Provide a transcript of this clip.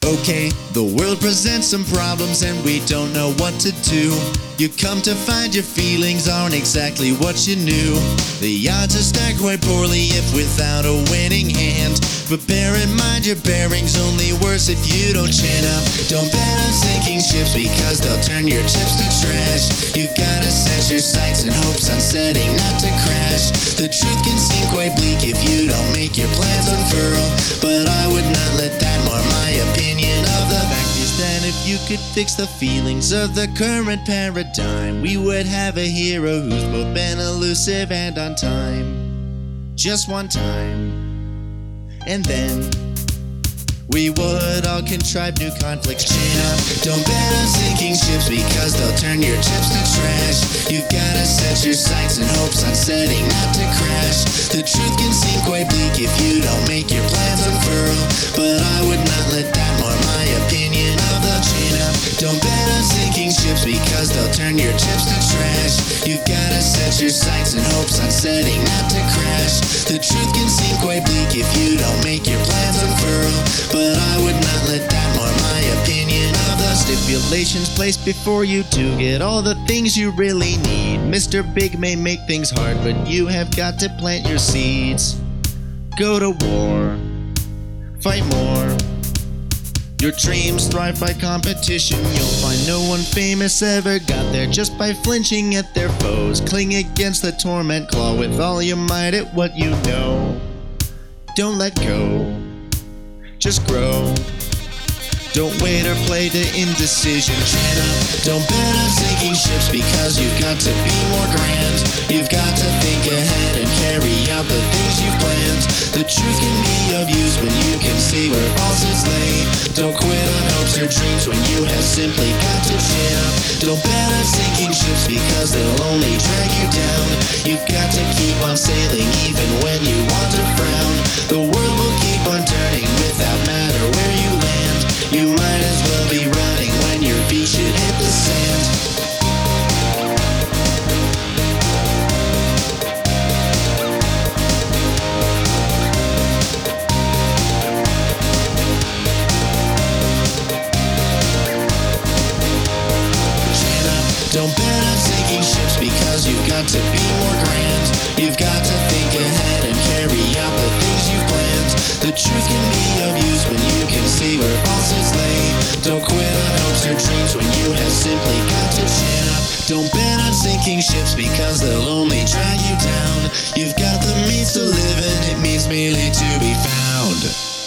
Okay, the world presents some problems and we don't know what to do. You come to find your feelings aren't exactly what you knew. The odds are stacked quite poorly if without a winning hand. But bear in mind your bearing's only worse if you don't chin up. Don't bet on sinking ships because they'll turn your chips to trash. You gotta set your sights and hopes on setting not to crash. The truth can seem quite bleak if you don't make your plans unfurl, but I would not let that mar my opinion of the fact is that if you could fix the feelings of the current paradigm, we would have a hero who's both been elusive and on time. Just one time. And then we would all contrive new conflicts. Chin up, don't bet on sinking ships because they'll turn your chips to trash. You've gotta set your sights and hopes on setting not to crash. The truth can seem quite bleak if you don't make your plans unfurl, but I would not let that mar my opinion of the chin up. Don't bet on sinking ships because they'll turn your chips to trash. You've gotta set your sights and hopes on setting not to crash. The truth can seem quite bleak if you don't make your plans unfurl, but I would not let that mar my opinion of the stipulations placed before you to get all the things you really need. Mr. Big may make things hard, but you have got to plant your seeds. Go to war, fight more. Your dreams thrive by competition. You'll find no one famous ever got there just by flinching at their foes. Cling against the torment claw with all your might at what you know. Don't let go, just grow. Don't wait or play to indecision. Chin up, don't bet on sinking ships because you've got to be more grand. You've got to think ahead and carry out the things you've planned. The truth can be of use when you can see where falsehoods lay. Don't quit on hopes or dreams when you have simply got to chin up. Don't bet on sinking ships because they'll only drag you down. You've got to keep on sailing even when you want to frown. The world will keep on turning without matter where you land. You might as well be running when your feet should hit the sand. Chin up, don't bet on sinking ships because you've got to be more grand. You've got to think ahead and carry out the things you've planned. The truth can be of use when you can see where falsehoods lay. Don't quit on hopes or dreams when you have simply got to chin up. Don't bet on sinking ships because they'll only drag you down. You've got the means to live and it means merely to be found.